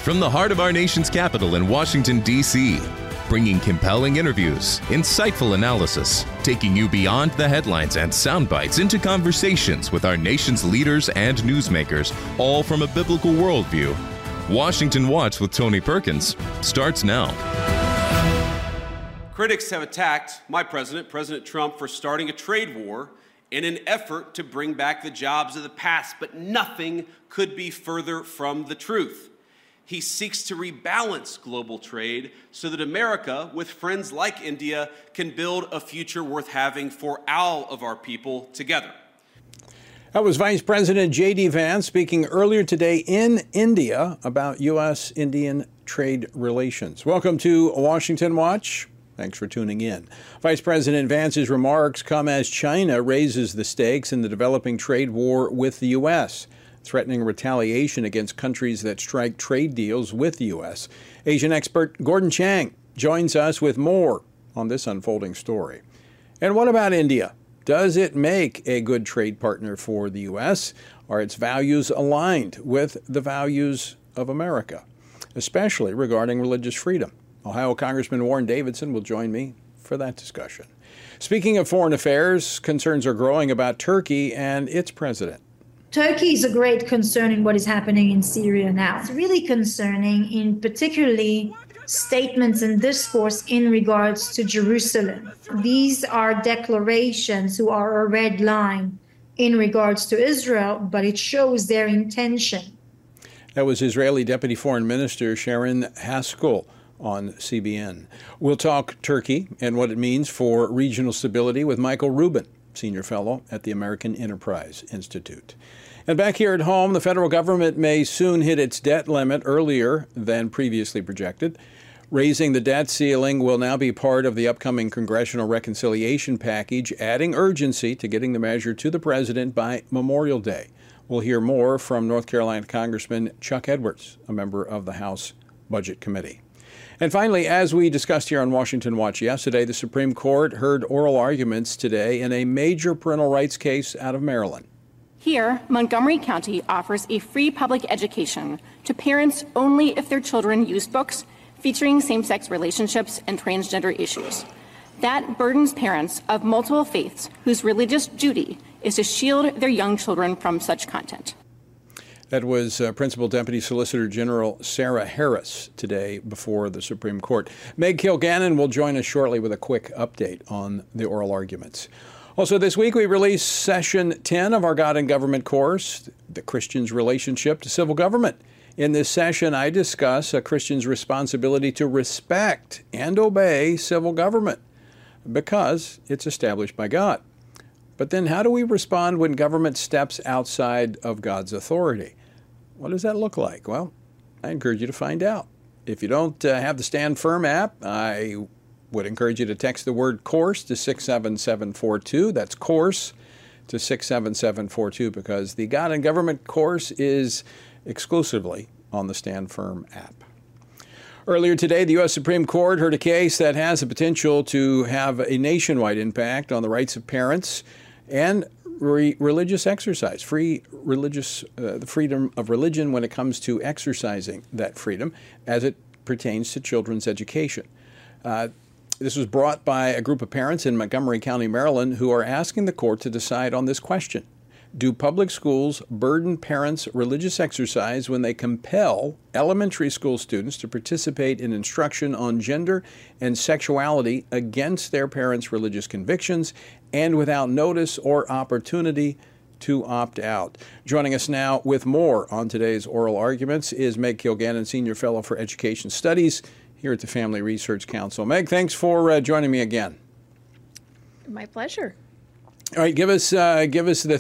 From the heart of our nation's capital in Washington, D.C., bringing compelling interviews, insightful analysis, taking you beyond the headlines and sound bites into conversations with our nation's leaders and newsmakers, all from a biblical worldview. Washington Watch with Tony Perkins starts now. Critics have attacked my president, President Trump, for starting a trade war in an effort to bring back the jobs of the past, but nothing could be further from the truth. He seeks to rebalance global trade so that America, with friends like India, can build a future worth having for all of our people together. That was Vice President J.D. Vance speaking earlier today in India about U.S.-Indian trade relations. Welcome to Washington Watch. Thanks for tuning in. Vice President Vance's remarks come as China raises the stakes in the developing trade war with the U.S., threatening retaliation against countries that strike trade deals with the U.S. Asian expert Gordon Chang joins us with more on this unfolding story. And what about India? Does it make a good trade partner for the U.S.? Are its values aligned with the values of America, especially regarding religious freedom? Ohio Congressman Warren Davidson will join me for that discussion. Speaking of foreign affairs, concerns are growing about Turkey and its president. Turkey is a great concern in what is happening in Syria now. It's really concerning in particularly statements and discourse in regards to Jerusalem. These are declarations who are a red line in regards to Israel, but it shows their intention. That was Israeli Deputy Foreign Minister Sharon Haskell on CBN. We'll talk Turkey and what it means for regional stability with Michael Rubin, Senior Fellow at the American Enterprise Institute. And back here at home, the federal government may soon hit its debt limit earlier than previously projected. Raising the debt ceiling will now be part of the upcoming congressional reconciliation package, adding urgency to getting the measure to the president by Memorial Day. We'll hear more from North Carolina Congressman Chuck Edwards, a member of the House Budget Committee. And finally, as we discussed here on Washington Watch yesterday, the Supreme Court heard oral arguments today in a major parental rights case out of Maryland. Here, Montgomery County offers a free public education to parents only if their children use books featuring same-sex relationships and transgender issues. That burdens parents of multiple faiths whose religious duty is to shield their young children from such content. That was Principal Deputy Solicitor General Sarah Harris today before the Supreme Court. Meg Kilgannon will join us shortly with a quick update on the oral arguments. Also this week, we released Session 10 of our God and Government course, The Christian's Relationship to Civil Government. In this session, I discuss a Christian's responsibility to respect and obey civil government because it's established by God. But then how do we respond when government steps outside of God's authority? What does that look like? Well, I encourage you to find out. If you don't have the Stand Firm app, I would encourage you to text the word course to 67742. That's course to 67742 because the God and Government course is exclusively on the Stand Firm app. Earlier today, the U.S. Supreme Court heard a case that has the potential to have a nationwide impact on the rights of parents and religious exercise, the freedom of religion when it comes to exercising that freedom as it pertains to children's education. This was brought by a group of parents in Montgomery County, Maryland, who are asking the court to decide on this question. Do public schools burden parents' religious exercise when they compel elementary school students to participate in instruction on gender and sexuality against their parents' religious convictions and without notice or opportunity to opt out? Joining us now with more on today's oral arguments is Meg Kilgannon, Senior Fellow for Education Studies here at the Family Research Council. Meg, thanks for joining me again. My pleasure. All right, give us the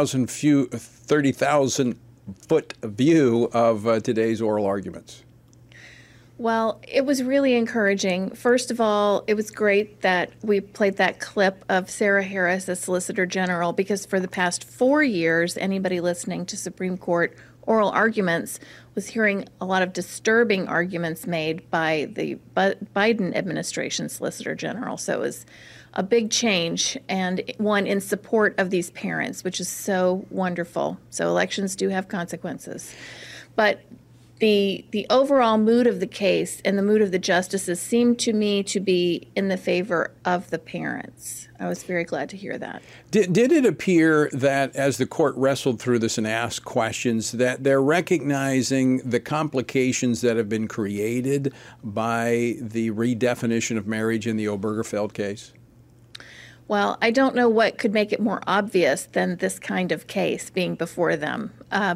30,000 foot view of today's oral arguments. Well, it was really encouraging. First of all, it was great that we played that clip of Sarah Harris, the Solicitor General, because for the past 4 years, anybody listening to Supreme Court oral arguments was hearing a lot of disturbing arguments made by the Biden administration Solicitor General. So it was a big change and one in support of these parents, which is so wonderful. So elections do have consequences. But the overall mood of the case and the mood of the justices seemed to me to be in the favor of the parents. I was very glad to hear that. Did it appear that as the court wrestled through this and asked questions, that they're recognizing the complications that have been created by the redefinition of marriage in the Obergefell case? Well, I don't know what could make it more obvious than this kind of case being before them.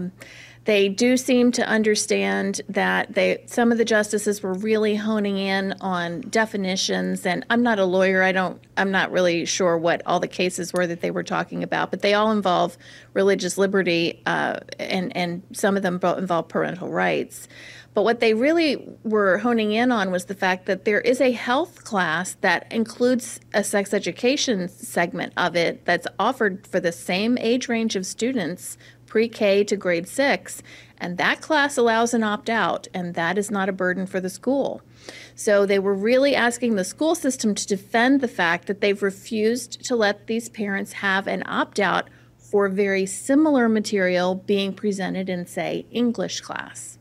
They do seem to understand that some of the justices were really honing in on definitions, and I'm not a lawyer. I'm not really sure what all the cases were that they were talking about, but they all involve religious liberty, and some of them involve parental rights. But what they really were honing in on was the fact that there is a health class that includes a sex education segment of it that's offered for the same age range of students, pre-K to grade 6, and that class allows an opt-out, and that is not a burden for the school. So they were really asking the school system to defend the fact that they've refused to let these parents have an opt-out for very similar material being presented in, say, English class.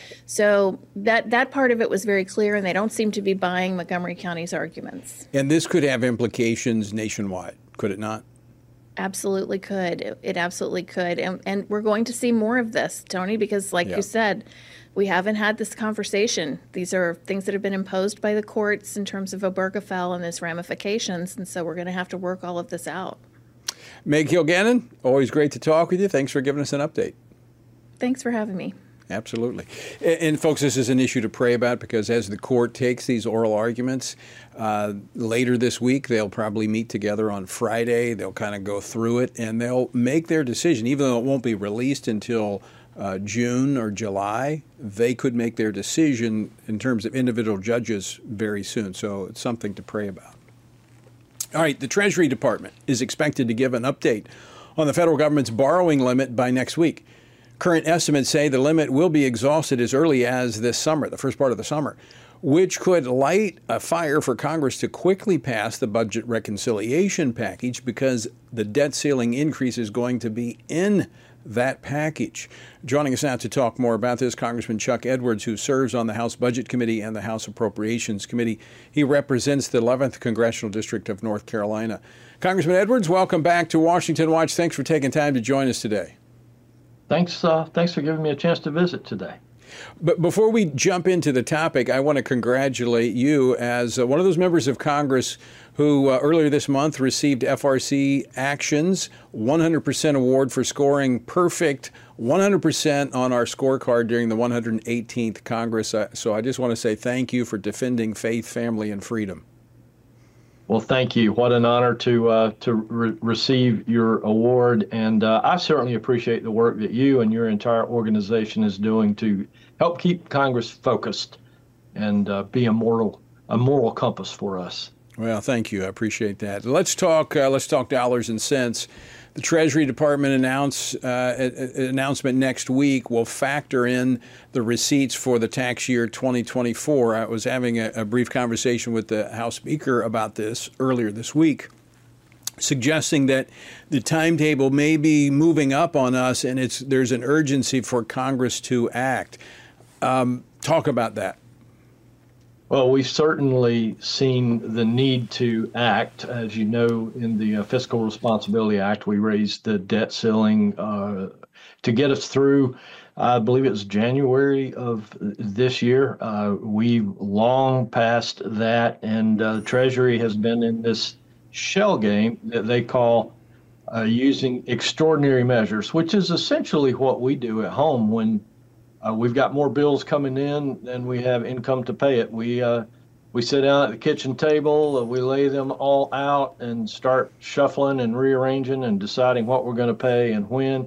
So that part of it was very clear, and they don't seem to be buying Montgomery County's arguments. And this could have implications nationwide, could it not? Absolutely could. It absolutely could. And we're going to see more of this, Tony, because like you said, we haven't had this conversation. These are things that have been imposed by the courts in terms of Obergefell and its ramifications, and so we're going to have to work all of this out. Meg Kilgannon, always great to talk with you. Thanks for giving us an update. Thanks for having me. Absolutely. And folks, this is an issue to pray about because as the court takes these oral arguments, later this week, they'll probably meet together on Friday. They'll kind of go through it and they'll make their decision. Even though it won't be released until June or July, they could make their decision in terms of individual judges very soon. So it's something to pray about. All right, the Treasury Department is expected to give an update on the federal government's borrowing limit by next week. Current estimates say the limit will be exhausted as early as this summer, the first part of the summer, which could light a fire for Congress to quickly pass the budget reconciliation package because the debt ceiling increase is going to be in that package. Joining us now to talk more about this, Congressman Chuck Edwards, who serves on the House Budget Committee and the House Appropriations Committee. He represents the 11th Congressional District of North Carolina. Congressman Edwards, welcome back to Washington Watch. Thanks for taking time to join us today. Thanks for giving me a chance to visit today. But before we jump into the topic, I want to congratulate you as one of those members of Congress who earlier this month received FRC Action's 100% award for scoring perfect 100% on our scorecard during the 118th Congress. So I just want to say thank you for defending faith, family, and freedom. Well, thank you. What an honor to receive your award. And I certainly appreciate the work that you and your entire organization is doing to help keep Congress focused and be a moral compass for us. Well, thank you. I appreciate that. Let's talk dollars and cents. The Treasury Department announcement next week will factor in the receipts for the tax year 2024. I was having a brief conversation with the House Speaker about this earlier this week, suggesting that the timetable may be moving up on us and there's an urgency for Congress to act. Talk about that. Well, we've certainly seen the need to act. As you know, in the Fiscal Responsibility Act, we raised the debt ceiling to get us through, I believe it was January of this year. We've long passed that, and the Treasury has been in this shell game that they call using extraordinary measures, which is essentially what we do at home when we've got more bills coming in than we have income to pay it. We sit down at the kitchen table, we lay them all out and start shuffling and rearranging and deciding what we're going to pay and when.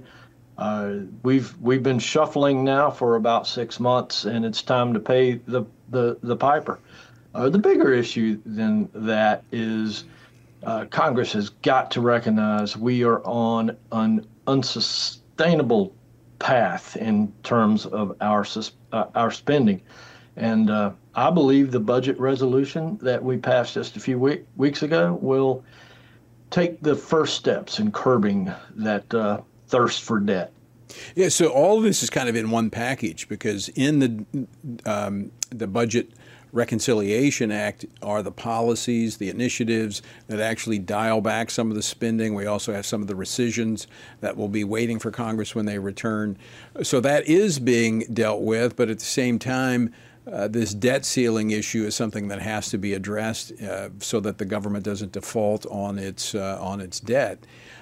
We've been shuffling now for about 6 months, and it's time to pay the piper. The bigger issue than that is Congress has got to recognize we are on an unsustainable path in terms of our spending. And I believe the budget resolution that we passed just a few weeks ago will take the first steps in curbing that thirst for debt. Yeah, so all of this is kind of in one package, because in the Budget Reconciliation Act are the policies, the initiatives that actually dial back some of the spending. We also have some of the rescissions that will be waiting for Congress when they return. So that is being dealt with, but at the same time, this debt ceiling issue is something that has to be addressed so that the government doesn't default on its debt.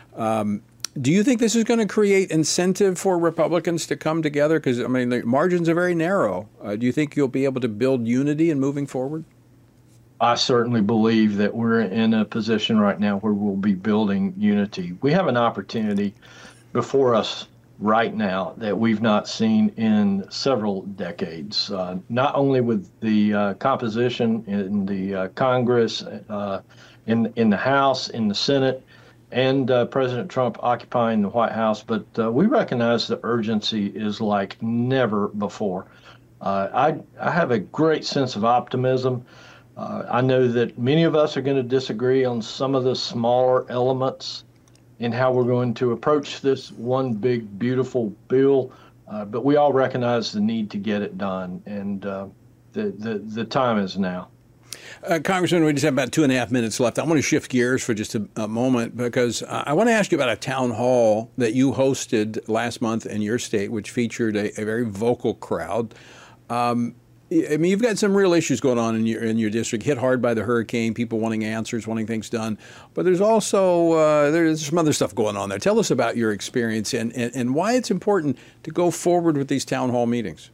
Do you think this is going to create incentive for Republicans to come together? Because, I mean, the margins are very narrow. Do you think you'll be able to build unity in moving forward? I certainly believe that we're in a position right now where we'll be building unity. We have an opportunity before us right now that we've not seen in several decades, not only with the composition in the Congress, in the House, in the Senate, and President Trump occupying the White House, but we recognize the urgency is like never before. I have a great sense of optimism. I know that many of us are going to disagree on some of the smaller elements in how we're going to approach this one big, beautiful bill, but we all recognize the need to get it done, and the time is now. Congressman, we just have about 2.5 minutes left. I want to shift gears for just a moment, because I want to ask you about a town hall that you hosted last month in your state, which featured a very vocal crowd. I mean, you've got some real issues going on in your district, hit hard by the hurricane, people wanting answers, wanting things done. But there's also there's some other stuff going on there. Tell us about your experience and why it's important to go forward with these town hall meetings.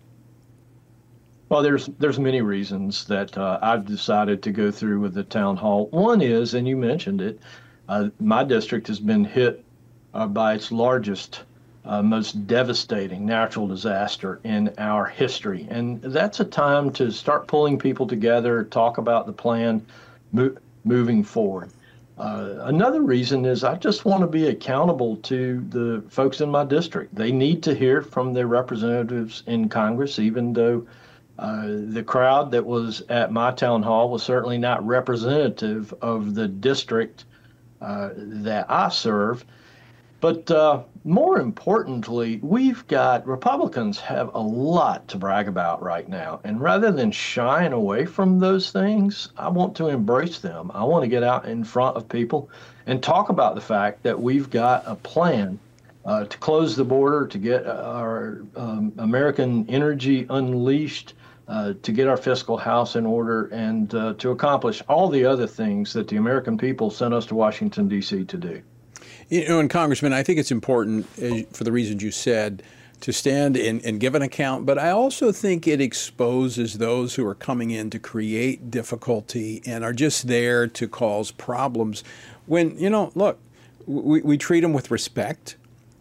Well, there's many reasons that I've decided to go through with the town hall. One is, and you mentioned it, my district has been hit by its largest, most devastating natural disaster in our history. And that's a time to start pulling people together, talk about the plan moving forward. Another reason is I just want to be accountable to the folks in my district. They need to hear from their representatives in Congress, even though the crowd that was at my town hall was certainly not representative of the district that I serve. But more importantly, Republicans have a lot to brag about right now. And rather than shying away from those things, I want to embrace them. I want to get out in front of people and talk about the fact that we've got a plan to close the border, to get our American energy unleashed, to get our fiscal house in order, and to accomplish all the other things that the American people sent us to Washington, D.C. to do. You know, and Congressman, I think it's important, for the reasons you said, to stand and give an account. But I also think it exposes those who are coming in to create difficulty and are just there to cause problems. When, look, we treat them with respect.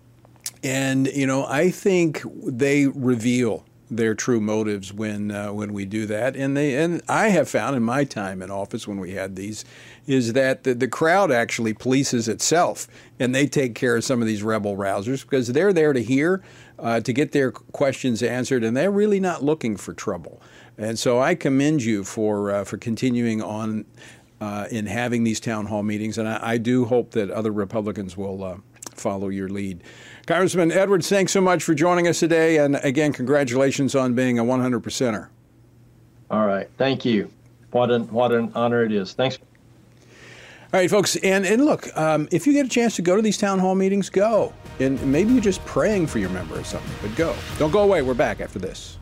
And, I think they reveal their true motives when we do that. And I have found in my time in office when we had these is that the crowd actually polices itself, and they take care of some of these rebel rousers because they're there to hear, to get their questions answered, and they're really not looking for trouble. And so I commend you for continuing on in having these town hall meetings, and I do hope that other Republicans will follow your lead. Congressman Edwards, thanks so much for joining us today, and again, congratulations on being a 100%er. All right, thank you. What an honor it is. Thanks. All right, folks, and look, if you get a chance to go to these town hall meetings, go. And maybe you're just praying for your member or something, but go. Don't go away. We're back after this.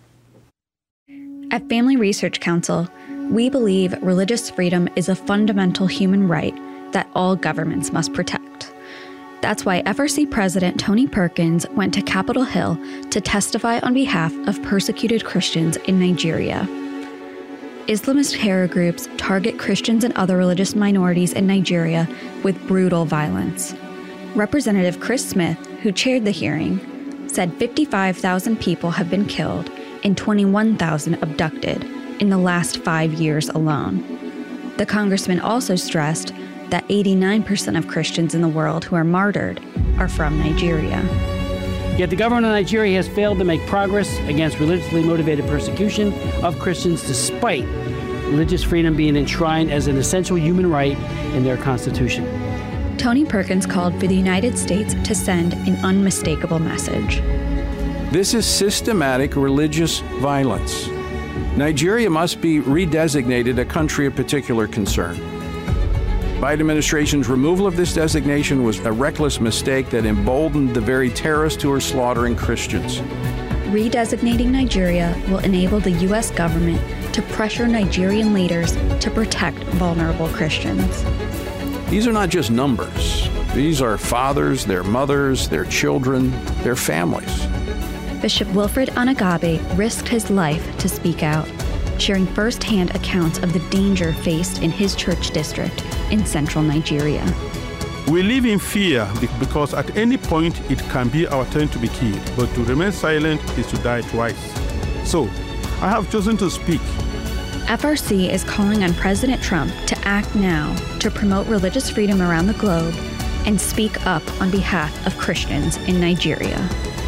At Family Research Council, we believe religious freedom is a fundamental human right that all governments must protect. That's why FRC President Tony Perkins went to Capitol Hill to testify on behalf of persecuted Christians in Nigeria. Islamist terror groups target Christians and other religious minorities in Nigeria with brutal violence. Representative Chris Smith, who chaired the hearing, said 55,000 people have been killed and 21,000 abducted in the last 5 years alone. The congressman also stressed that 89% of Christians in the world who are martyred are from Nigeria. Yet the government of Nigeria has failed to make progress against religiously motivated persecution of Christians despite religious freedom being enshrined as an essential human right in their constitution. Tony Perkins called for the United States to send an unmistakable message. This is systematic religious violence. Nigeria must be redesignated a country of particular concern. Biden administration's removal of this designation was a reckless mistake that emboldened the very terrorists who are slaughtering Christians. Redesignating Nigeria will enable the U.S. government to pressure Nigerian leaders to protect vulnerable Christians. These are not just numbers. These are fathers, their mothers, their children, their families. Bishop Wilfred Anagabe risked his life to speak out, sharing firsthand accounts of the danger faced in his church district in central Nigeria. We live in fear because at any point it can be our turn to be killed, but to remain silent is to die twice. So, I have chosen to speak. FRC is calling on President Trump to act now to promote religious freedom around the globe and speak up on behalf of Christians in Nigeria.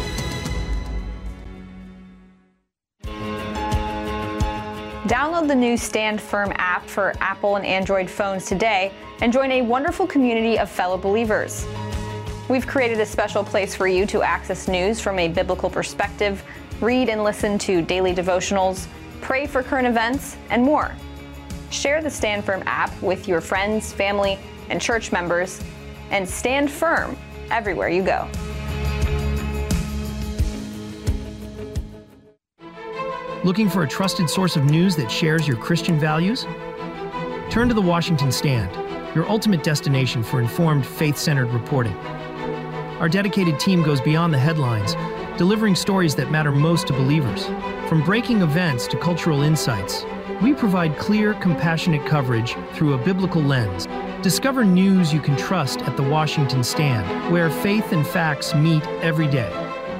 Download the new Stand Firm app for Apple and Android phones today and join a wonderful community of fellow believers. We've created a special place for you to access news from a biblical perspective, read and listen to daily devotionals, pray for current events, and more. Share the Stand Firm app with your friends, family, and church members, and stand firm everywhere you go. Looking for a trusted source of news that shares your Christian values? Turn to The Washington Stand, your ultimate destination for informed, faith-centered reporting. Our dedicated team goes beyond the headlines, delivering stories that matter most to believers. From breaking events to cultural insights, we provide clear, compassionate coverage through a biblical lens. Discover news you can trust at The Washington Stand, where faith and facts meet every day.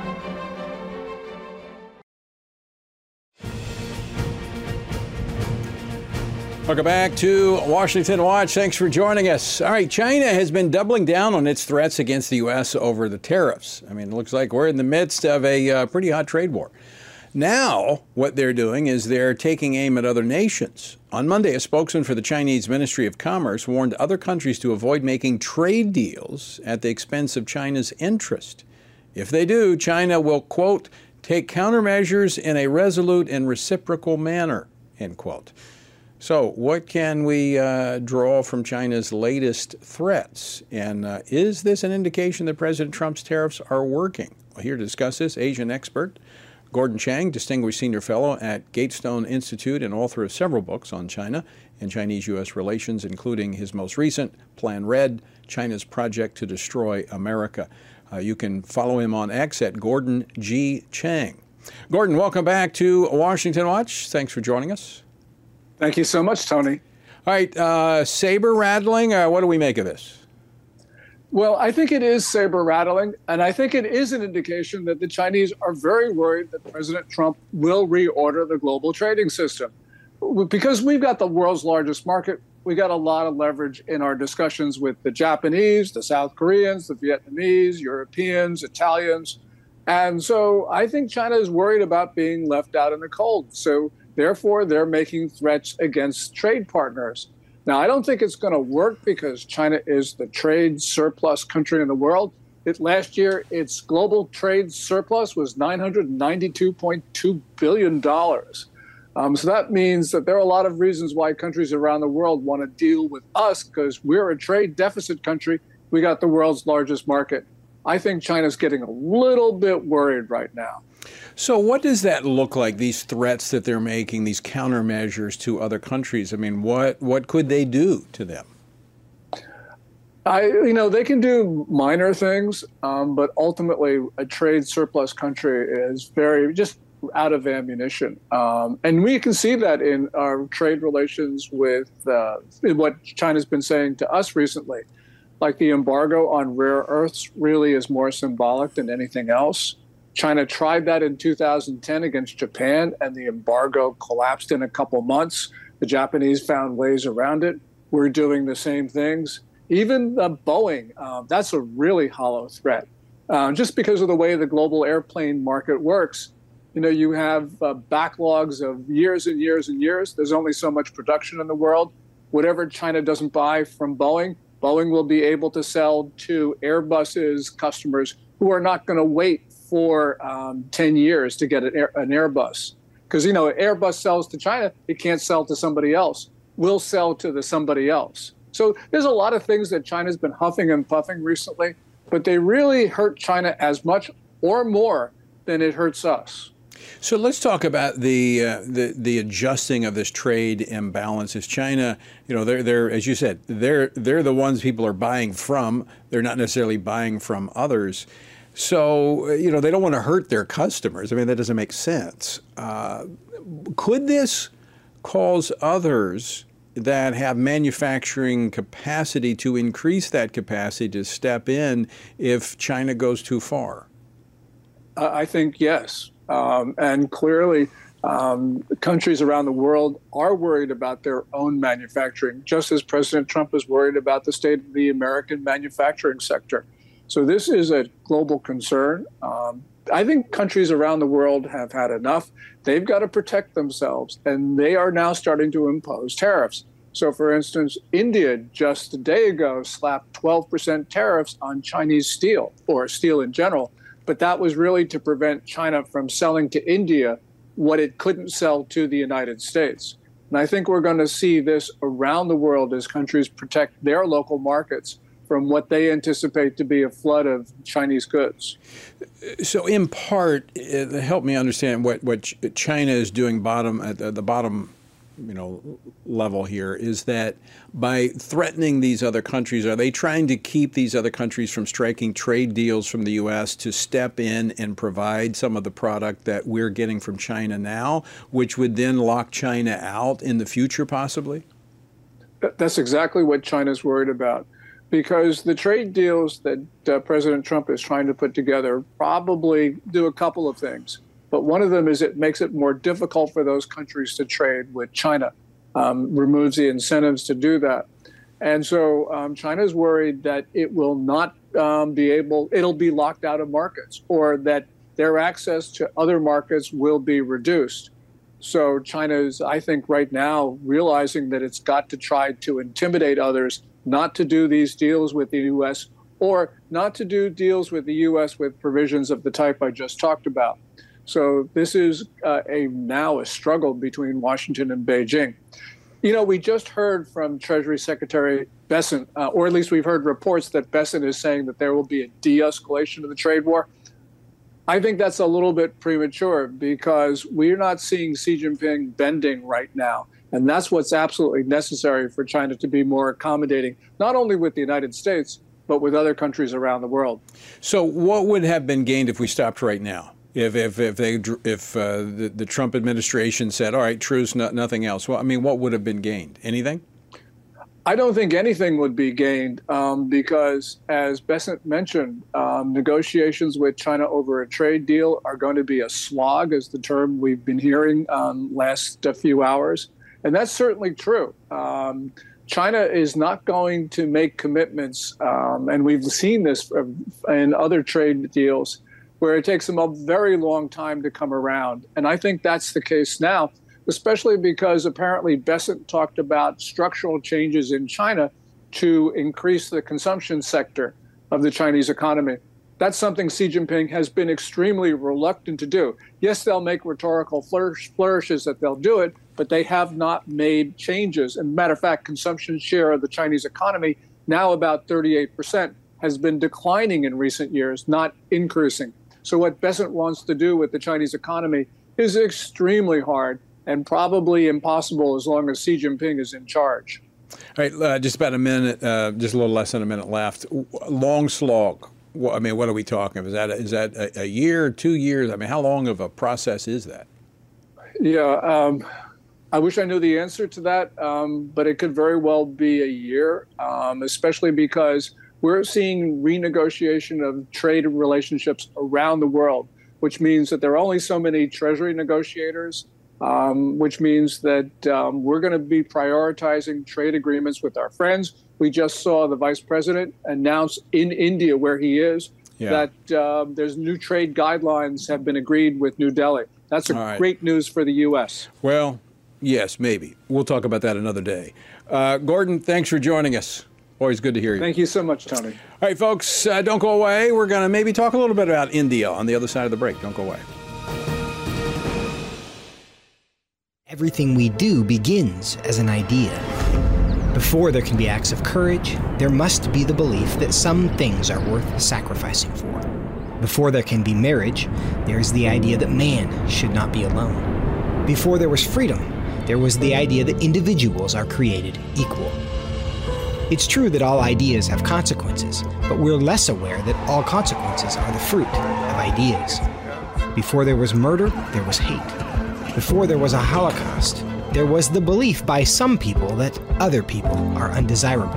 Welcome back to Washington Watch. Thanks for joining us. All right, China has been doubling down on its threats against the U.S. over the tariffs. I mean, it looks like we're in the midst of a pretty hot trade war. Now, what they're doing is they're taking aim at other nations. On Monday, a spokesman for the Chinese Ministry of Commerce warned other countries to avoid making trade deals at the expense of China's interest. If they do, China will, quote, take countermeasures in a resolute and reciprocal manner, end quote. So what can we draw from China's latest threats? And is this an indication that President Trump's tariffs are working? Well, here to discuss this, Asian expert Gordon Chang, Distinguished Senior Fellow at Gatestone Institute and author of several books on China and Chinese-U.S. relations, including his most recent, Plan Red, China's Project to Destroy America. You can follow him on X at Gordon G. Chang. Gordon, welcome back to Washington Watch. Thanks for joining us. Thank you so much, Tony. All right, saber rattling. What do we make of this? Well, I think it is saber rattling, and I think it is an indication that the Chinese are very worried that President Trump will reorder the global trading system. Because we've got the world's largest market, we got a lot of leverage in our discussions with the Japanese, the South Koreans, the Vietnamese, Europeans, Italians. And so I think China is worried about being left out in the cold. So therefore, they're making threats against trade partners. Now, I don't think it's going to work because China is the trade surplus country in the world. Last year, its global trade surplus was $992.2 billion. So that means that there are a lot of reasons why countries around the world want to deal with us because we're a trade deficit country. We got the world's largest market. I think China's getting a little bit worried right now. So what does that look like, these threats that they're making, these countermeasures to other countries? I mean, what could they do to them? They can do minor things, but ultimately a trade surplus country is very just out of ammunition. And we can see that in our trade relations with what China's been saying to us recently. Like the embargo on rare earths really is more symbolic than anything else. China tried that in 2010 against Japan, and the embargo collapsed in a couple months. The Japanese found ways around it. We're doing the same things. Even Boeing, that's a really hollow threat. Just because of the way the global airplane market works, you have backlogs of years and years and years. There's only so much production in the world. Whatever China doesn't buy from Boeing, Boeing will be able to sell to Airbus's customers who are not going to wait for 10 years to get an Airbus. Because, Airbus sells to China, it can't sell to somebody else. We'll sell to the somebody else. So there's a lot of things that China's been huffing and puffing recently, but they really hurt China as much or more than it hurts us. So let's talk about the adjusting of this trade imbalance. Is China, they're as you said, they're the ones people are buying from. They're not necessarily buying from others. So they don't want to hurt their customers. I mean, that doesn't make sense. Could this cause others that have manufacturing capacity to increase that capacity to step in if China goes too far? I think yes. And clearly, countries around the world are worried about their own manufacturing, just as President Trump is worried about the state of the American manufacturing sector. So this is a global concern. I think countries around the world have had enough. They've got to protect themselves, and they are now starting to impose tariffs. So, for instance, India just a day ago slapped 12% tariffs on Chinese steel, or steel in general. But that was really to prevent China from selling to India what it couldn't sell to the United States. And I think we're going to see this around the world as countries protect their local markets from what they anticipate to be a flood of Chinese goods. So in part, help me understand what China is doing at the bottom level here, is that by threatening these other countries, are they trying to keep these other countries from striking trade deals from the U.S. to step in and provide some of the product that we're getting from China now, which would then lock China out in the future, possibly? That's exactly what China's worried about, because the trade deals that President Trump is trying to put together probably do a couple of things. But one of them is it makes it more difficult for those countries to trade with China, removes the incentives to do that. And so China's worried that it will not it'll be locked out of markets, or that their access to other markets will be reduced. So China is, I think, right now realizing that it's got to try to intimidate others not to do these deals with the U.S. or not to do deals with the U.S. with provisions of the type I just talked about. So this is now a struggle between Washington and Beijing. We just heard from Treasury Secretary Bessent, or at least we've heard reports that Bessent is saying that there will be a de-escalation of the trade war. I think that's a little bit premature, because we're not seeing Xi Jinping bending right now. And that's what's absolutely necessary for China to be more accommodating, not only with the United States, but with other countries around the world. So what would have been gained if we stopped right now? If the Trump administration said, all right, truce, nothing else? Well, I mean, what would have been gained? Anything? I don't think anything would be gained because, as Bessent mentioned, negotiations with China over a trade deal are going to be a slog, is the term we've been hearing last few hours. And that's certainly true. China is not going to make commitments, and we've seen this in other trade deals, where it takes them a very long time to come around. And I think that's the case now, especially because apparently Bessent talked about structural changes in China to increase the consumption sector of the Chinese economy. That's something Xi Jinping has been extremely reluctant to do. Yes, they'll make rhetorical flourishes that they'll do it, but they have not made changes. And matter of fact, consumption share of the Chinese economy, now about 38%, has been declining in recent years, not increasing. So what Bessent wants to do with the Chinese economy is extremely hard and probably impossible as long as Xi Jinping is in charge. All right, just about a minute, just a little less than a minute left. Long slog. I mean, what are we talking? Is that a year, 2 years? I mean, how long of a process is that? Yeah, I wish I knew the answer to that, but it could very well be a year, especially because we're seeing renegotiation of trade relationships around the world, which means that there are only so many Treasury negotiators, which means that we're going to be prioritizing trade agreements with our friends. We just saw the vice president announce in India, where he is, that there's new trade guidelines have been agreed with New Delhi. That's great news for the U.S. Well, yes, maybe. We'll talk about that another day. Gordon, thanks for joining us. Always good to hear you. Thank you so much, Tony. All right, folks, don't go away. We're going to maybe talk a little bit about India on the other side of the break. Don't go away. Everything we do begins as an idea. Before there can be acts of courage, there must be the belief that some things are worth sacrificing for. Before there can be marriage, there is the idea that man should not be alone. Before there was freedom, there was the idea that individuals are created equal. It's true that all ideas have consequences, but we're less aware that all consequences are the fruit of ideas. Before there was murder, there was hate. Before there was a Holocaust, there was the belief by some people that other people are undesirable.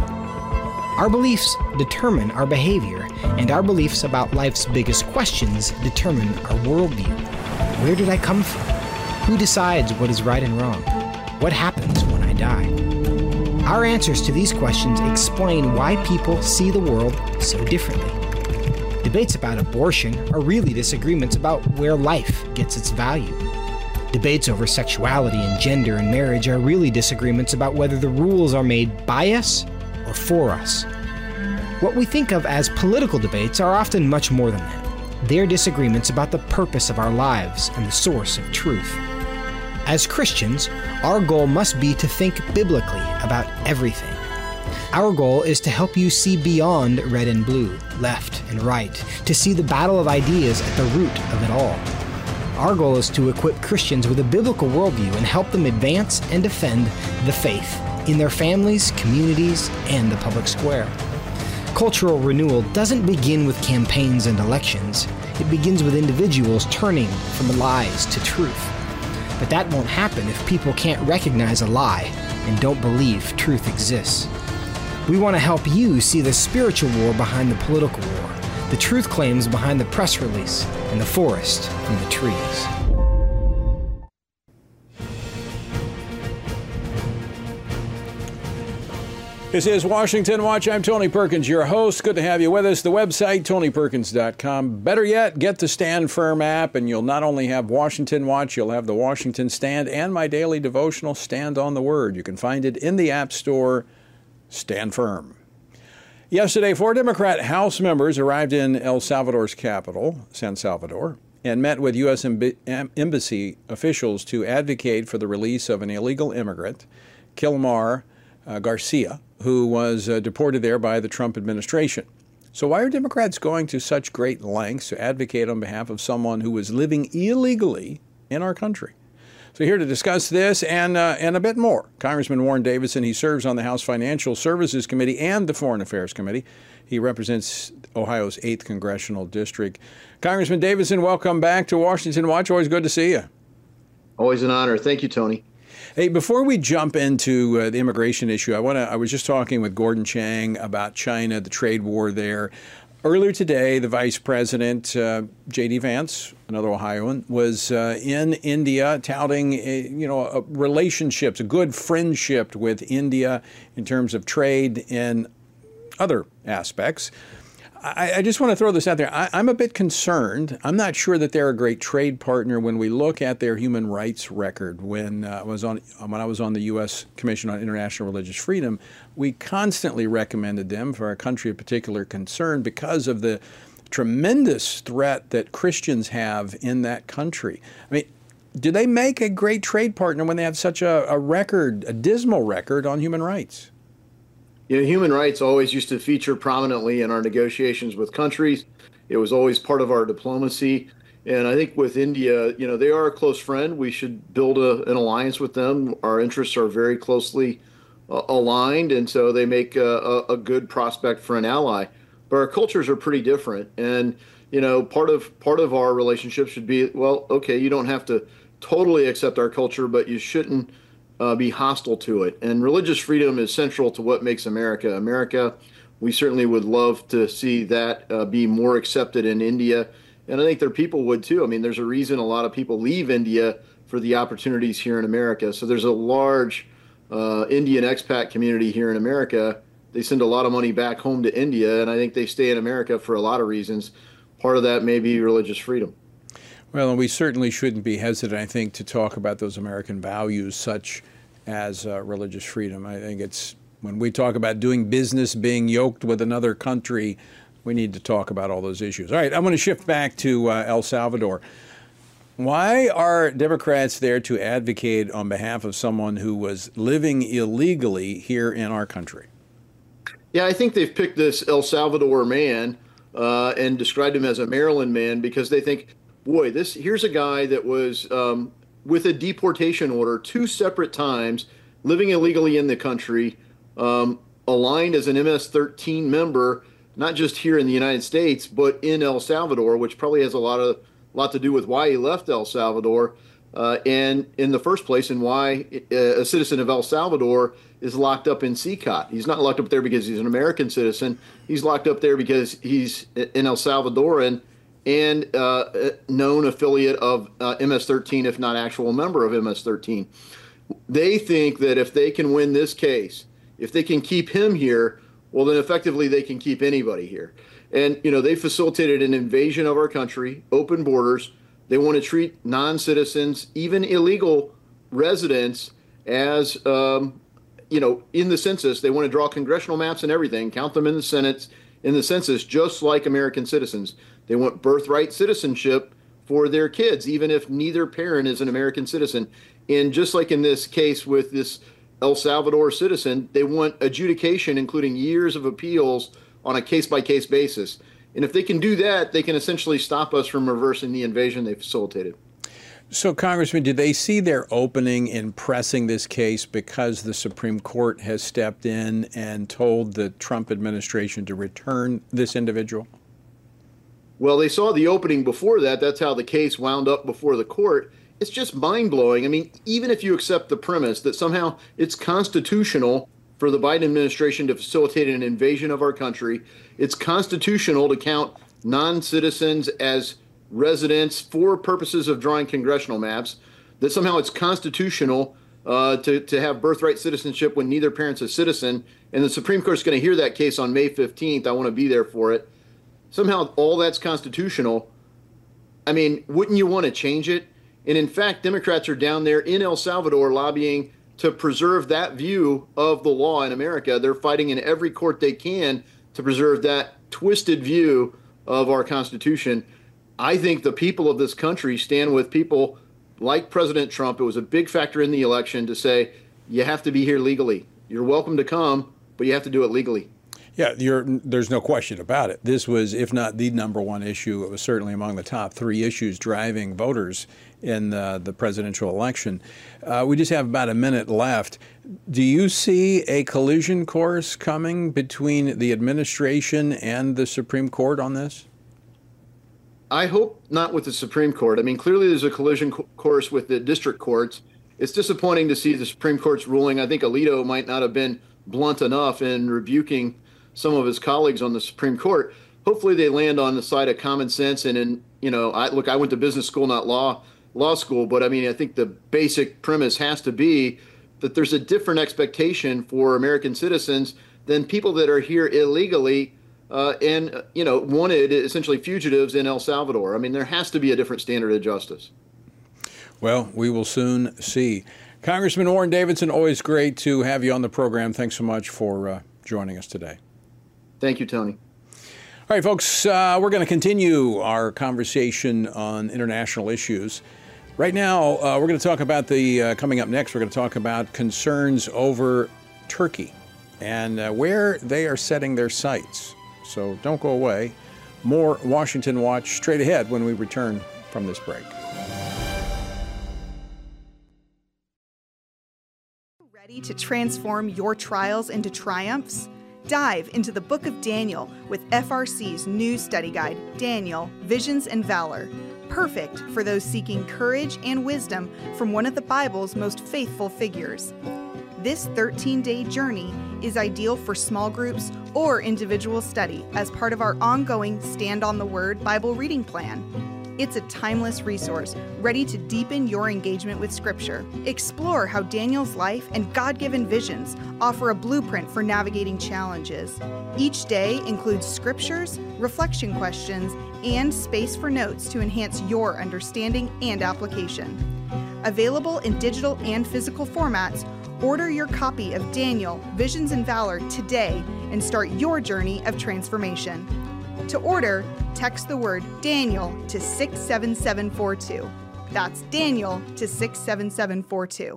Our beliefs determine our behavior, and our beliefs about life's biggest questions determine our worldview. Where did I come from? Who decides what is right and wrong? What happens when I die? Our answers to these questions explain why people see the world so differently. Debates about abortion are really disagreements about where life gets its value. Debates over sexuality and gender and marriage are really disagreements about whether the rules are made by us or for us. What we think of as political debates are often much more than that. They're disagreements about the purpose of our lives and the source of truth. As Christians, our goal must be to think biblically about everything. Our goal is to help you see beyond red and blue, left and right, to see the battle of ideas at the root of it all. Our goal is to equip Christians with a biblical worldview and help them advance and defend the faith in their families, communities, and the public square. Cultural renewal doesn't begin with campaigns and elections. It begins with individuals turning from lies to truth. But that won't happen if people can't recognize a lie and don't believe truth exists. We want to help you see the spiritual war behind the political war, the truth claims behind the press release, and the forest from the trees. This is Washington Watch. I'm Tony Perkins, your host. Good to have you with us. The website, TonyPerkins.com. Better yet, get the Stand Firm app, and you'll not only have Washington Watch, you'll have the Washington Stand and my daily devotional, Stand on the Word. You can find it in the App Store. Stand Firm. Yesterday, 4 Democrat House members arrived in El Salvador's capital, San Salvador, and met with U.S. Embassy officials to advocate for the release of an illegal immigrant, Kilmar Garcia, who was deported there by the Trump administration. So why are Democrats going to such great lengths to advocate on behalf of someone who was living illegally in our country? So here to discuss this and a bit more, Congressman Warren Davidson. He serves on the House Financial Services Committee and the Foreign Affairs Committee. He represents Ohio's 8th Congressional District. Congressman Davidson, welcome back to Washington Watch. Always good to see you. Always an honor. Thank you, Tony. Hey, before we jump into the immigration issue, I was just talking with Gordon Chang about China, the trade war there. Earlier today, the Vice President, J.D. Vance, another Ohioan, was in India touting, relationships, a good friendship with India in terms of trade and other aspects. I just want to throw this out there. I'm a bit concerned. I'm not sure that they're a great trade partner when we look at their human rights record. When I was on the U.S. Commission on International Religious Freedom, we constantly recommended them for a country of particular concern because of the tremendous threat that Christians have in that country. I mean, do they make a great trade partner when they have such a record, a dismal record on human rights? You know, human rights always used to feature prominently in our negotiations with countries. It was always part of our diplomacy. And I think with India, they are a close friend. We should build an alliance with them. Our interests are very closely aligned, and so they make a good prospect for an ally. But our cultures are pretty different. And, part of our relationship should be, well, okay, you don't have to totally accept our culture, but you shouldn't be hostile to it. And religious freedom is central to what makes America America. We certainly would love to see that be more accepted in India. And I think their people would too. I mean, there's a reason a lot of people leave India for the opportunities here in America. So there's a large Indian expat community here in America. They send a lot of money back home to India, and I think they stay in America for a lot of reasons. Part of that may be religious freedom. Well, and we certainly shouldn't be hesitant, I think, to talk about those American values such as religious freedom. I think it's When we talk about doing business, being yoked with another country, we need to talk about all those issues. All right, I'm going to shift back to El Salvador. Why are Democrats there to advocate on behalf of someone who was living illegally here in our country? Yeah, I think they've picked this El Salvador man and described him as a Maryland man because they think, boy, here's a guy that was with a deportation order 2 separate times, living illegally in the country, aligned as an MS-13 member, not just here in the United States, but in El Salvador, which probably has a lot to do with why he left El Salvador, and in the first place, and why a citizen of El Salvador is locked up in CCOT. He's not locked up there because he's an American citizen. He's locked up there because he's an El Salvadoran and known affiliate of MS-13, if not actual member of MS-13. They think that if they can win this case, if they can keep him here, well, then effectively they can keep anybody here. And, they facilitated an invasion of our country, open borders. They want to treat non-citizens, even illegal residents, as, in the census. They want to draw congressional maps and everything, count them in the census, just like American citizens. They want birthright citizenship for their kids, even if neither parent is an American citizen. And just like in this case with this El Salvador citizen, they want adjudication, including years of appeals on a case-by-case basis. And if they can do that, they can essentially stop us from reversing the invasion they facilitated. So, Congressman, do they see their opening in pressing this case because the Supreme Court has stepped in and told the Trump administration to return this individual? Well, they saw the opening before that. That's how the case wound up before the court. It's just mind-blowing. I mean, even if you accept the premise that somehow it's constitutional for the Biden administration to facilitate an invasion of our country, it's constitutional to count non-citizens as residents for purposes of drawing congressional maps, that somehow it's constitutional to have birthright citizenship when neither parent's a citizen, and the Supreme Court's going to hear that case on May 15th. I want to be there for it. Somehow all that's constitutional. I mean, wouldn't you want to change it? And in fact, Democrats are down there in El Salvador lobbying to preserve that view of the law in America. They're fighting in every court they can to preserve that twisted view of our Constitution. I think the people of this country stand with people like President Trump. It was a big factor in the election to say, you have to be here legally. You're welcome to come, but you have to do it legally. Yeah, there's no question about it. This was, if not the number one issue, it was certainly among the top 3 issues driving voters in the presidential election. We just have about a minute left. Do you see a collision course coming between the administration and the Supreme Court on this? I hope not with the Supreme Court. I mean, clearly there's a collision course with the district courts. It's disappointing to see the Supreme Court's ruling. I think Alito might not have been blunt enough in rebuking some of his colleagues on the Supreme Court. Hopefully they land on the side of common sense. And I went to business school, not law school, but I mean, I think the basic premise has to be that there's a different expectation for American citizens than people that are here illegally and wanted, essentially fugitives in El Salvador. I mean, there has to be a different standard of justice. Well, we will soon see. Congressman Warren Davidson, always great to have you on the program. Thanks so much for joining us today. Thank you, Tony. All right, folks, we're going to continue our conversation on international issues. Right now, we're going to talk about coming up next, we're going to talk about concerns over Turkey and where they are setting their sights. So don't go away. More Washington Watch straight ahead when we return from this break. Ready to transform your trials into triumphs? Dive into the book of Daniel with FRC's new study guide, Daniel, Visions and Valor. Perfect for those seeking courage and wisdom from one of the Bible's most faithful figures. This 13-day journey is ideal for small groups or individual study as part of our ongoing Stand on the Word Bible reading plan. It's a timeless resource ready to deepen your engagement with Scripture. Explore how Daniel's life and God-given visions offer a blueprint for navigating challenges. Each day includes scriptures, reflection questions, and space for notes to enhance your understanding and application. Available in digital and physical formats, Order your copy of Daniel, Visions and Valor today and start your journey of transformation. To order, text the word Daniel to 67742. That's Daniel to 67742.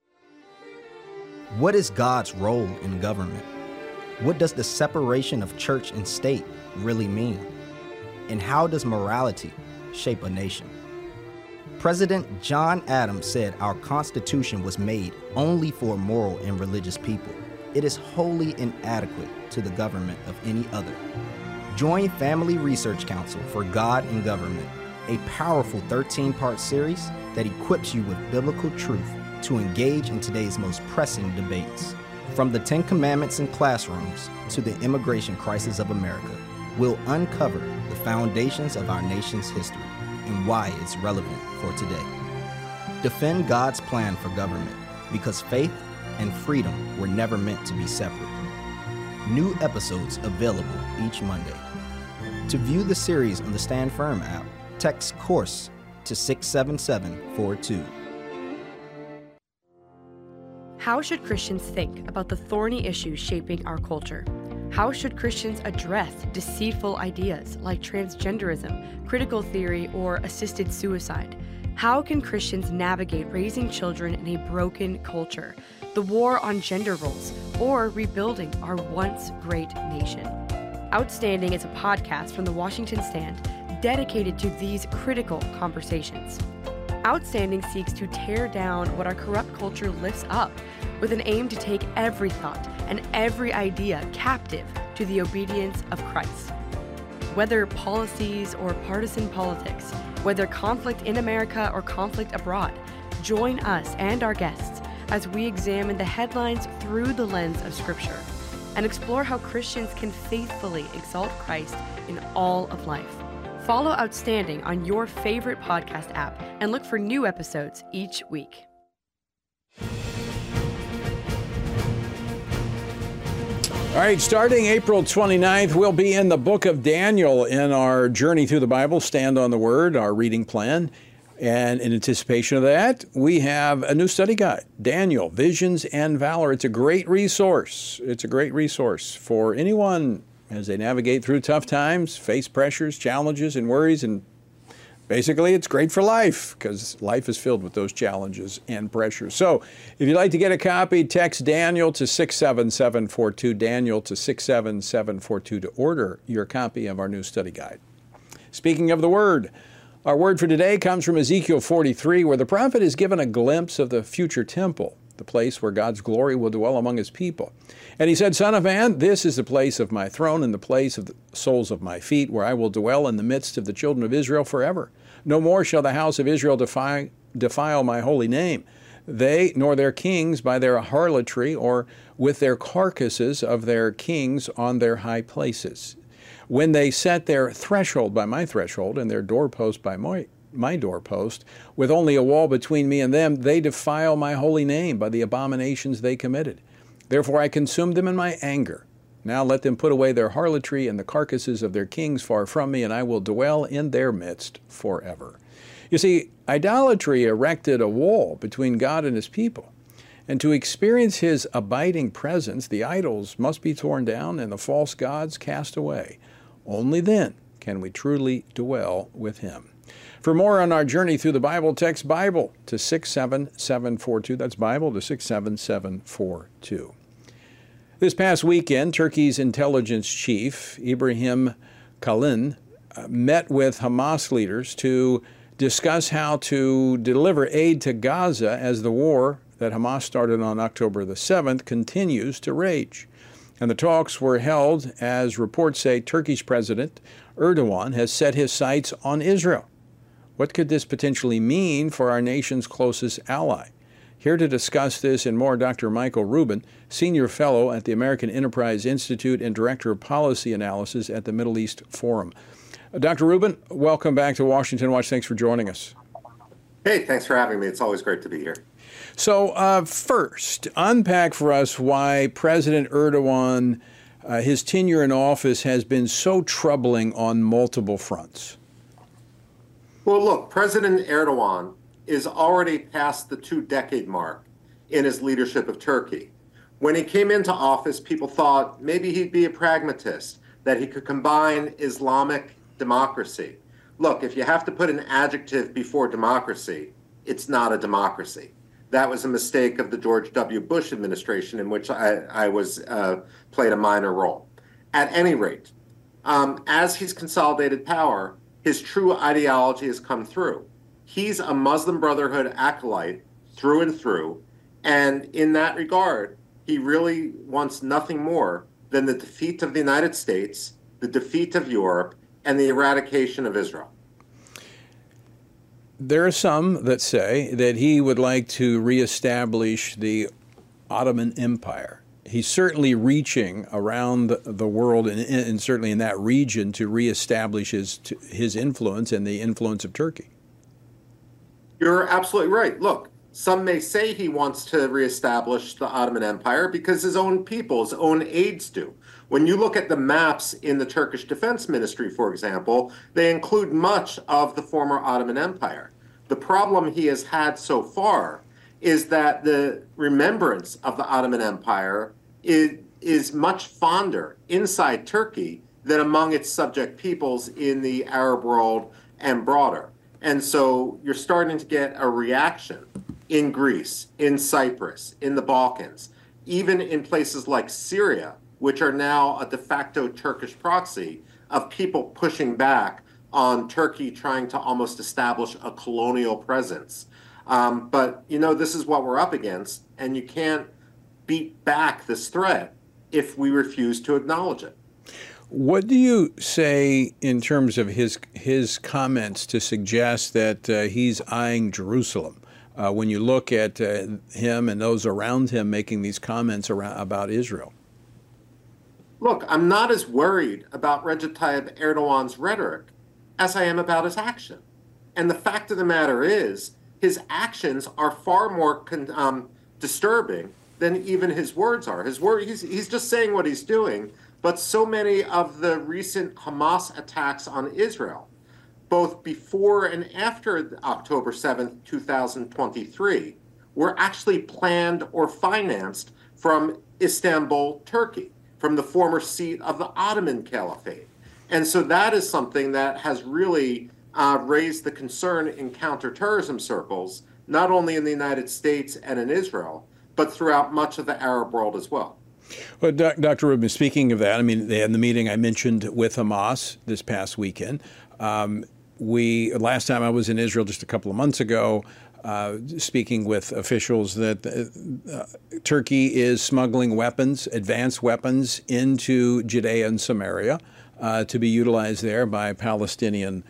What is God's role in government? What does the separation of church and state really mean? And how does morality shape a nation? President John Adams said our Constitution was made only for moral and religious people. It is wholly inadequate to the government of any other. Join Family Research Council for God and Government, a powerful 13-part series that equips you with biblical truth to engage in today's most pressing debates. From the 10 Commandments in classrooms to the immigration crisis of America, we'll uncover the foundations of our nation's history and why it's relevant for today. Defend God's plan for government, because faith and freedom were never meant to be separate. New episodes available each Monday. To view the series on the Stand Firm app, text COURSE to 67742. How should Christians think about the thorny issues shaping our culture? How should Christians address deceitful ideas like transgenderism, critical theory, or assisted suicide? How can Christians navigate raising children in a broken culture, the war on gender roles, or rebuilding our once great nation? Outstanding is a podcast from the Washington Stand dedicated to these critical conversations. Outstanding seeks to tear down what our corrupt culture lifts up with an aim to take every thought and every idea captive to the obedience of Christ. Whether policies or partisan politics, whether conflict in America or conflict abroad, join us and our guests as we examine the headlines through the lens of Scripture and explore how Christians can faithfully exalt Christ in all of life. Follow Outstanding on your favorite podcast app and look for new episodes each week. All right, starting April 29th, we'll be in the book of Daniel in our Journey Through the Bible, Stand on the Word, our reading plan. And in anticipation of that, we have a new study guide, Daniel, Visions and Valor. It's a great resource. It's a great resource for anyone as they navigate through tough times, face pressures, challenges, and worries. And basically, it's great for life because life is filled with those challenges and pressures. So if you'd like to get a copy, text Daniel to 67742, Daniel to 67742 to order your copy of our new study guide. Speaking of the Word, our word for today comes from Ezekiel 43, where the prophet is given a glimpse of the future temple, the place where God's glory will dwell among his people. And he said, Son of man, this is the place of my throne and the place of the soles of my feet, where I will dwell in the midst of the children of Israel forever. No more shall the house of Israel defile my holy name. They nor their kings by their harlotry or with their carcasses of their kings on their high places. When they set their threshold by my threshold and their doorpost by my doorpost, with only a wall between me and them, they defile my holy name by the abominations they committed. Therefore I consumed them in my anger. Now let them put away their harlotry and the carcasses of their kings far from me, and I will dwell in their midst forever. You see, idolatry erected a wall between God and his people. And to experience his abiding presence, the idols must be torn down and the false gods cast away. Only then can we truly dwell with him. For more on our journey through the Bible, text Bible to 67742. That's Bible to 67742. This past weekend, Turkey's intelligence chief, Ibrahim Kalin, met with Hamas leaders to discuss how to deliver aid to Gaza as the war that Hamas started on October the 7th continues to rage. And the talks were held as reports say Turkish President Erdogan has set his sights on Israel. What could this potentially mean for our nation's closest ally? Here to discuss this and more, Dr. Michael Rubin, Senior Fellow at the American Enterprise Institute and Director of Policy Analysis at the Middle East Forum. Dr. Rubin, welcome back to Washington Watch. Thanks for joining us. Hey, thanks for having me. It's always great to be here. So first, unpack for us why President Erdogan, his tenure in office has been so troubling on multiple fronts. Well, look, President Erdogan is already past the 2-decade mark in his leadership of Turkey. When he came into office, people thought maybe he'd be a pragmatist, that he could combine Islamic democracy. Look, if you have to put an adjective before democracy, it's not a democracy. That was a mistake of the George W. Bush administration, in which I played a minor role. At any rate, as he's consolidated power, his true ideology has come through. He's a Muslim Brotherhood acolyte through and through, and in that regard, he really wants nothing more than the defeat of the United States, the defeat of Europe, and the eradication of Israel. There are some that say that he would like to reestablish the Ottoman Empire. He's certainly reaching around the world and certainly in that region to reestablish his influence and the influence of Turkey. You're absolutely right. Look, some may say he wants to reestablish the Ottoman Empire because his own people, his own aides do. When you look at the maps in the Turkish Defense Ministry, for example, they include much of the former Ottoman Empire. The problem he has had so far is that the remembrance of the Ottoman Empire is much fonder inside Turkey than among its subject peoples in the Arab world and broader. And so you're starting to get a reaction in Greece, in Cyprus, in the Balkans, even in places like Syria, which are now a de facto Turkish proxy, of people pushing back on Turkey trying to almost establish a colonial presence. But, this is what we're up against, and you can't beat back this threat if we refuse to acknowledge it. What do you say in terms of his comments to suggest that he's eyeing Jerusalem? When you look at him and those around him making these comments about Israel? Look, I'm not as worried about Recep Tayyip Erdogan's rhetoric as I am about his action. And the fact of the matter is, his actions are far more disturbing than even his words are. He's just saying what he's doing, but so many of the recent Hamas attacks on Israel, both before and after October 7th, 2023, were actually planned or financed from Istanbul, Turkey, from the former seat of the Ottoman Caliphate. And so that is something that has really raised the concern in counterterrorism circles, not only in the United States and in Israel, but throughout much of the Arab world as well. Well, Dr. Rubin, speaking of that, they had the meeting I mentioned with Hamas this past weekend. Last time I was in Israel just a couple of months ago, speaking with officials that Turkey is smuggling weapons, advanced weapons, into Judea and Samaria to be utilized there by Palestinian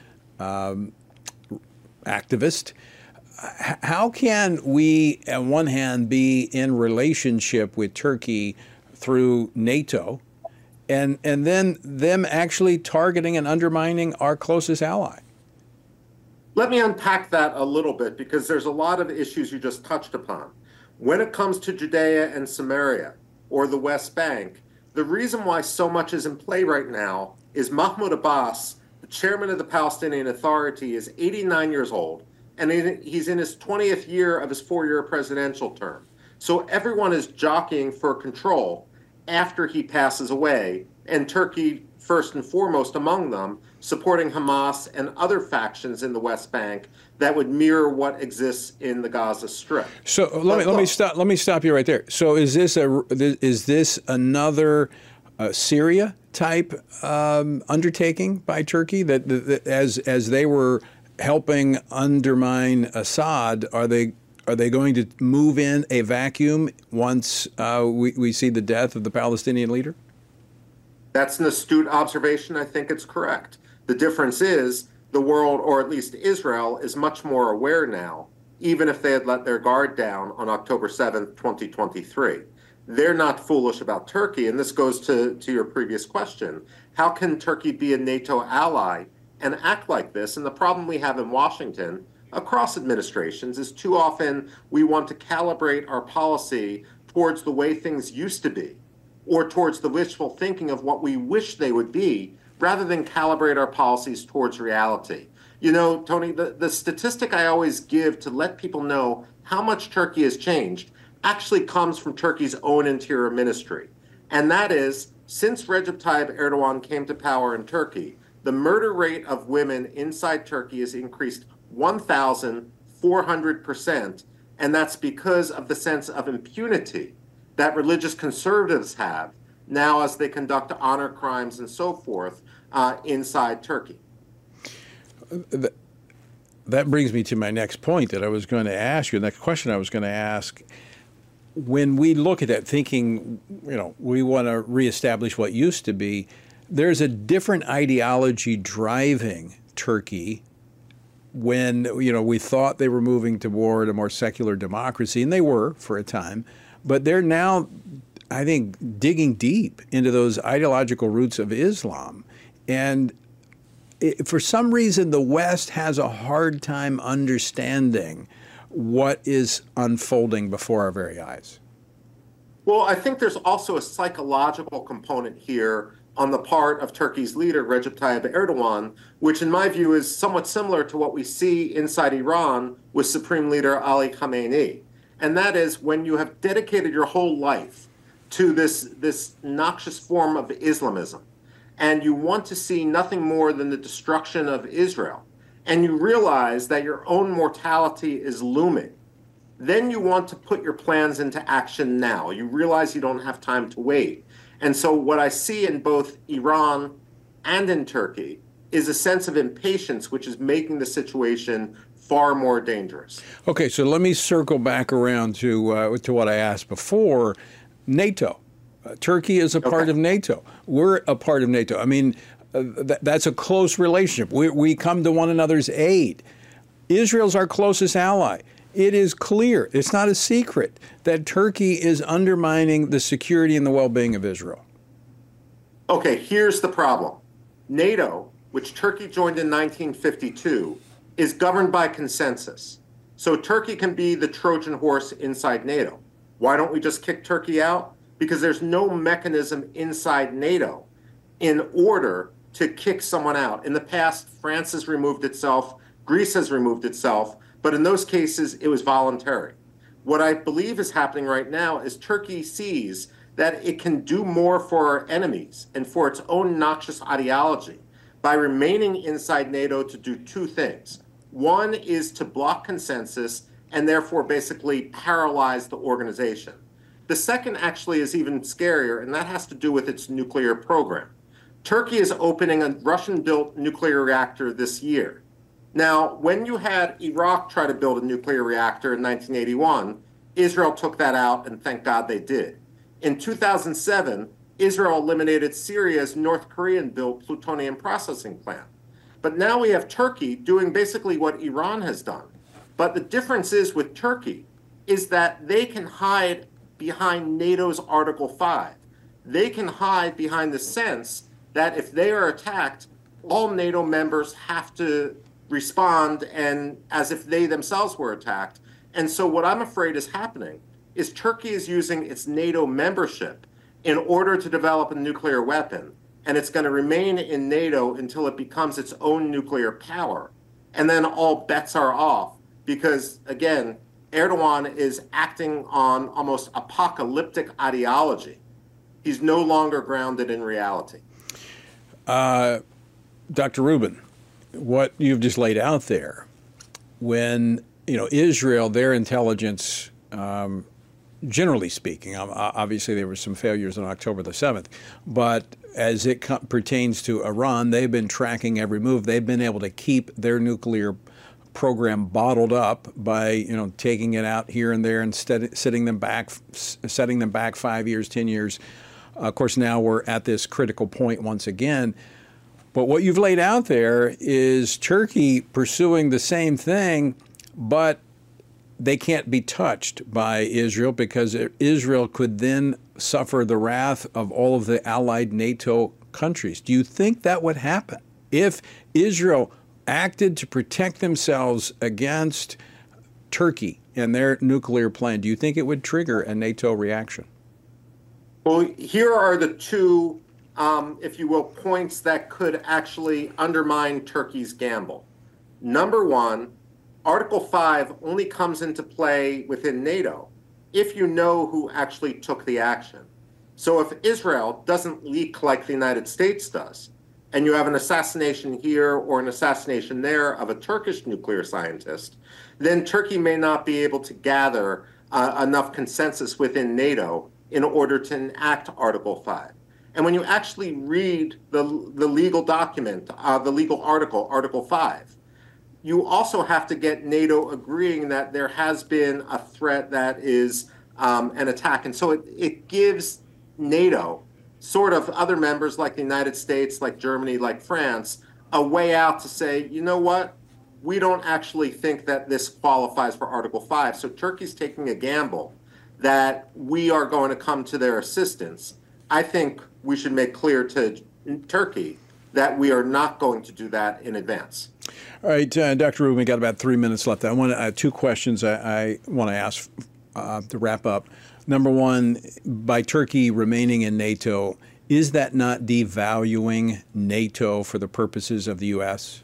activists. How can we, on one hand, be in relationship with Turkey through NATO, and then them actually targeting and undermining our closest ally? Let me unpack that a little bit, because there's a lot of issues you just touched upon. When it comes to Judea and Samaria, or the West Bank, the reason why so much is in play right now is Mahmoud Abbas, the chairman of the Palestinian Authority, is 89 years old, and he's in his 20th year of his 4-year presidential term. So everyone is jockeying for control after he passes away, and Turkey, first and foremost among them, supporting Hamas and other factions in the West Bank that would mirror what exists in the Gaza Strip. So let me stop you right there. So is this another Syria type undertaking by Turkey that as they were helping undermine Assad, are they going to move in a vacuum once we see the death of the Palestinian leader? That's an astute observation. I think it's correct. The difference is the world, or at least Israel, is much more aware now, even if they had let their guard down on October 7th, 2023. They're not foolish about Turkey, and this goes to your previous question. How can Turkey be a NATO ally and act like this? And the problem we have in Washington, across administrations, is too often we want to calibrate our policy towards the way things used to be, or towards the wishful thinking of what we wish they would be, rather than calibrate our policies towards reality. You know, Tony, the statistic I always give to let people know how much Turkey has changed, actually comes from Turkey's own interior ministry. And that is, since Recep Tayyip Erdogan came to power in Turkey, the murder rate of women inside Turkey has increased 1,400%. And that's because of the sense of impunity that religious conservatives have now as they conduct honor crimes and so forth inside Turkey. That brings me to my next point that I was going to ask you, the next question I was going to ask. When we look at that, thinking, we want to reestablish what used to be, there's a different ideology driving Turkey when, we thought they were moving toward a more secular democracy, and they were for a time, but they're now, I think, digging deep into those ideological roots of Islam. And for some reason, the West has a hard time understanding what is unfolding before our very eyes. Well, I think there's also a psychological component here on the part of Turkey's leader, Recep Tayyip Erdogan, which in my view is somewhat similar to what we see inside Iran with Supreme Leader Ali Khamenei. And that is, when you have dedicated your whole life to this noxious form of Islamism, and you want to see nothing more than the destruction of Israel, and you realize that your own mortality is looming, then you want to put your plans into action now. You realize you don't have time to wait. And so what I see in both Iran and in Turkey is a sense of impatience, which is making the situation far more dangerous. Okay, so let me circle back around to what I asked before. NATO. Turkey is a part of NATO. We're a part of NATO. I mean, that's a close relationship. We come to one another's aid. Israel's our closest ally. It is clear, it's not a secret, that Turkey is undermining the security and the well-being of Israel. Okay, here's the problem. NATO, which Turkey joined in 1952, is governed by consensus. So Turkey can be the Trojan horse inside NATO. Why don't we just kick Turkey out? Because there's no mechanism inside NATO in order to kick someone out. In the past, France has removed itself, Greece has removed itself, but in those cases, it was voluntary. What I believe is happening right now is Turkey sees that it can do more for our enemies and for its own noxious ideology by remaining inside NATO to do two things. One is to block consensus and therefore basically paralyze the organization. The second actually is even scarier, and that has to do with its nuclear program. Turkey is opening a Russian-built nuclear reactor this year. Now, when you had Iraq try to build a nuclear reactor in 1981, Israel took that out, and thank God they did. In 2007, Israel eliminated Syria's North Korean-built plutonium processing plant. But now we have Turkey doing basically what Iran has done. But the difference is with Turkey is that they can hide behind NATO's Article 5. They can hide behind the sense that if they are attacked, all NATO members have to respond and as if they themselves were attacked. And so what I'm afraid is happening is Turkey is using its NATO membership in order to develop a nuclear weapon. And it's going to remain in NATO until it becomes its own nuclear power. And then all bets are off because, again, Erdogan is acting on almost apocalyptic ideology. He's no longer grounded in reality. Dr. Rubin, what you've just laid out there, when Israel, their intelligence, generally speaking, obviously there were some failures on October the 7th, but as it pertains to Iran, they've been tracking every move. They've been able to keep their nuclear program bottled up by taking it out here and there and setting them back 5 years, 10 years. Of course, now we're at this critical point once again. But what you've laid out there is Turkey pursuing the same thing, but they can't be touched by Israel because Israel could then suffer the wrath of all of the allied NATO countries. Do you think that would happen if Israel acted to protect themselves against Turkey and their nuclear plan? Do you think it would trigger a NATO reaction? Well, here are the two, if you will, points that could actually undermine Turkey's gamble. Number one, Article 5 only comes into play within NATO if you know who actually took the action. So if Israel doesn't leak like the United States does, and you have an assassination here or an assassination there of a Turkish nuclear scientist, then Turkey may not be able to gather enough consensus within NATO in order to enact Article 5. And when you actually read the legal document, the legal article, Article 5, you also have to get NATO agreeing that there has been a threat that is an attack. And so it gives NATO, sort of other members like the United States, like Germany, like France, a way out to say, you know what, we don't actually think that this qualifies for Article 5. So Turkey's taking a gamble that we are going to come to their assistance. I think we should make clear to Turkey that we are not going to do that in advance. All right, Dr. Rubin, we got about 3 minutes left. I want two questions I want to ask to wrap up. Number one, by Turkey remaining in NATO, is that not devaluing NATO for the purposes of the U.S.?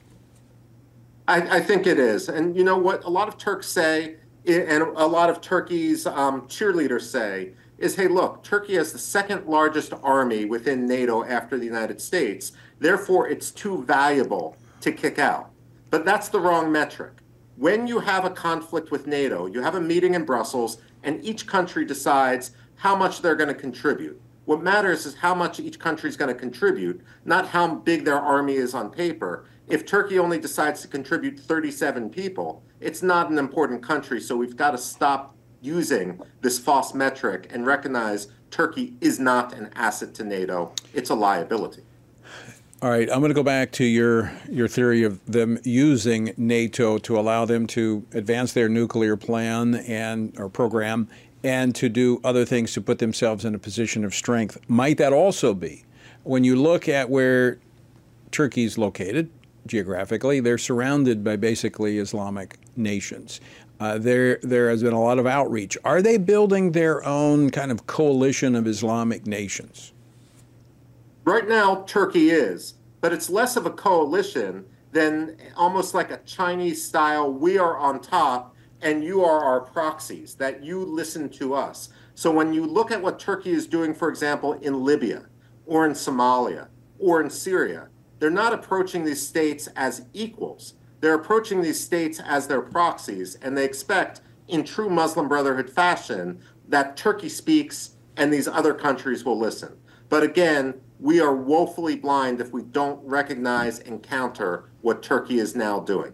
I think it is. And you know what a lot of Turks say, and a lot of Turkey's cheerleaders say, is, hey, look, Turkey has the second largest army within NATO after the United States. Therefore, it's too valuable to kick out. But that's the wrong metric. When you have a conflict with NATO, you have a meeting in Brussels, and each country decides how much they're going to contribute. What matters is how much each country is going to contribute, not how big their army is on paper. If Turkey only decides to contribute 37 people, it's not an important country, so we've got to stop using this false metric and recognize Turkey is not an asset to NATO. It's a liability. All right, I'm going to go back to your theory of them using NATO to allow them to advance their nuclear plan or program and to do other things to put themselves in a position of strength. Might that also be, when you look at where Turkey's located geographically, they're surrounded by basically Islamic nations. There has been a lot of outreach. Are they building their own kind of coalition of Islamic nations? Right now, Turkey is, but it's less of a coalition than almost like a Chinese style, we are on top and you are our proxies, that you listen to us. So when you look at what Turkey is doing, for example, in Libya or in Somalia or in Syria, they're not approaching these states as equals. They're approaching these states as their proxies, and they expect, in true Muslim Brotherhood fashion, that Turkey speaks and these other countries will listen. But again, we are woefully blind if we don't recognize and counter what Turkey is now doing.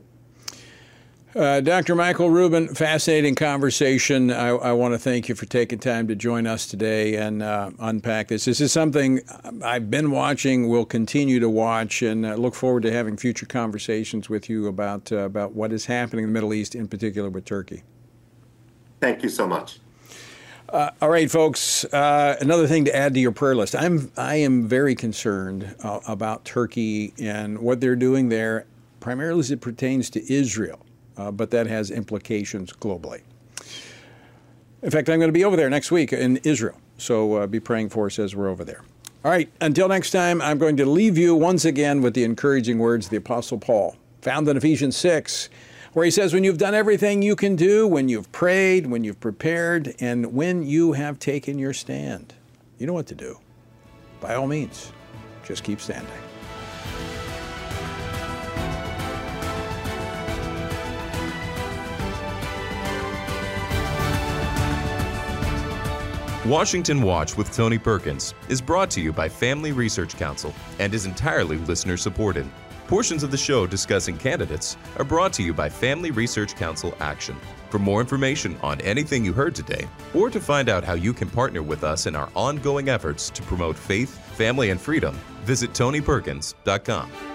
Dr. Michael Rubin, fascinating conversation. I want to thank you for taking time to join us today and unpack this. This is something I've been watching, will continue to watch, and look forward to having future conversations with you about what is happening in the Middle East, in particular with Turkey. Thank you so much. All right, folks, another thing to add to your prayer list. I am very concerned about Turkey and what they're doing there, primarily as it pertains to Israel. But that has implications globally. In fact, I'm going to be over there next week in Israel, so be praying for us as we're over there. All right, until next time, I'm going to leave you once again with the encouraging words of the Apostle Paul, found in Ephesians 6, where he says, when you've done everything you can do, when you've prayed, when you've prepared, and when you have taken your stand, you know what to do. By all means, just keep standing. Washington Watch with Tony Perkins is brought to you by Family Research Council and is entirely listener-supported. Portions of the show discussing candidates are brought to you by Family Research Council Action. For more information on anything you heard today, or to find out how you can partner with us in our ongoing efforts to promote faith, family, and freedom, visit TonyPerkins.com.